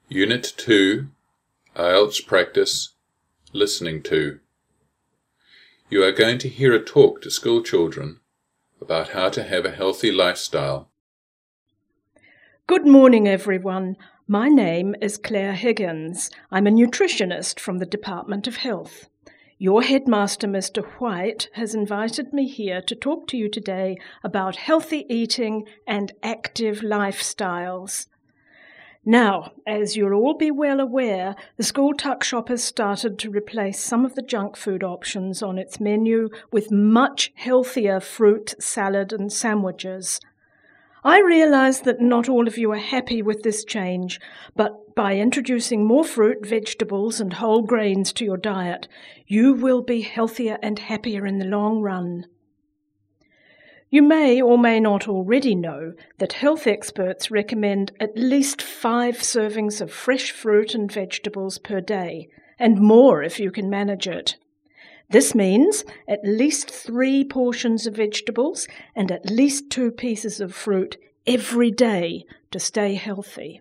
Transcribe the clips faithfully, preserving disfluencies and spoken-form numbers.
Unit two, I E L T S Practice, Listening to. You are going to hear a talk to school children about how to have a healthy lifestyle. Good morning, everyone. My name is Claire Higgins. I'm a nutritionist from the Department of Health. Your headmaster, Mister White, has invited me here to talk to you today about healthy eating and active lifestyles. Now, as you'll all be well aware, the school tuck shop has started to replace some of the junk food options on its menu with much healthier fruit, salad and sandwiches. I realise that not all of you are happy with this change, but by introducing more fruit, vegetables and whole grains to your diet, you will be healthier and happier in the long run. You may or may not already know that health experts recommend at least five servings of fresh fruit and vegetables per day, and more if you can manage it. This means at least three portions of vegetables and at least two pieces of fruit every day to stay healthy.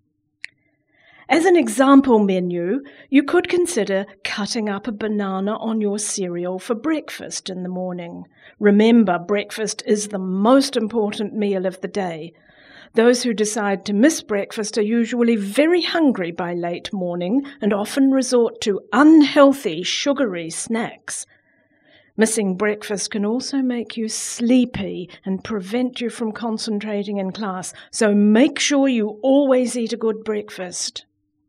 As an example menu, you could consider cutting up a banana on your cereal for breakfast in the morning. Remember, breakfast is the most important meal of the day. Those who decide to miss breakfast are usually very hungry by late morning and often resort to unhealthy, sugary snacks. Missing breakfast can also make you sleepy and prevent you from concentrating in class, so make sure you always eat a good breakfast.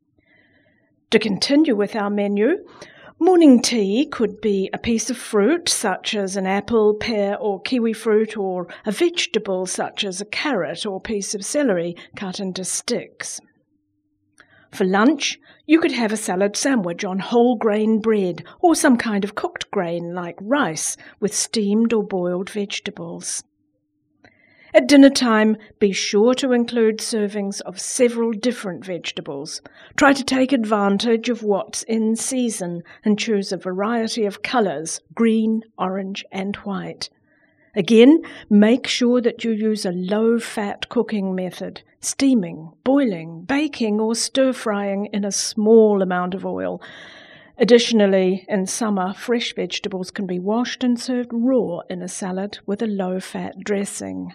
To continue with our menu, morning tea could be a piece of fruit such as an apple, pear or kiwi fruit, or a vegetable such as a carrot or piece of celery cut into sticks. For lunch, you could have a salad sandwich on whole grain bread or some kind of cooked grain like rice with steamed or boiled vegetables. At dinner time, be sure to include servings of several different vegetables. Try to take advantage of what's in season and choose a variety of colours, green, orange and white. Again, make sure that you use a low-fat cooking method, steaming, boiling, baking or stir-frying in a small amount of oil. Additionally, in summer, fresh vegetables can be washed and served raw in a salad with a low-fat dressing.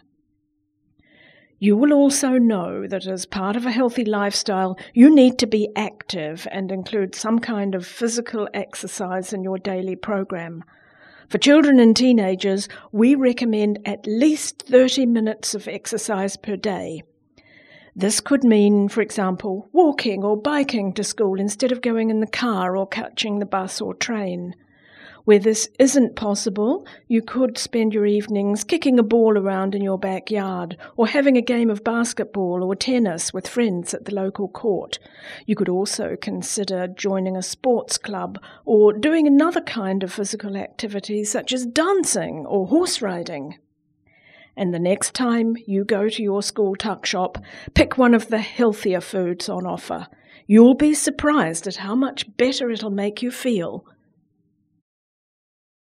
You will also know that as part of a healthy lifestyle, you need to be active and include some kind of physical exercise in your daily program. For children and teenagers, we recommend at least thirty minutes of exercise per day. This could mean, for example, walking or biking to school instead of going in the car or catching the bus or train. Where this isn't possible, you could spend your evenings kicking a ball around in your backyard or having a game of basketball or tennis with friends at the local court. You could also consider joining a sports club or doing another kind of physical activity such as dancing or horse riding. And the next time you go to your school tuck shop, pick one of the healthier foods on offer. You'll be surprised at how much better it'll make you feel.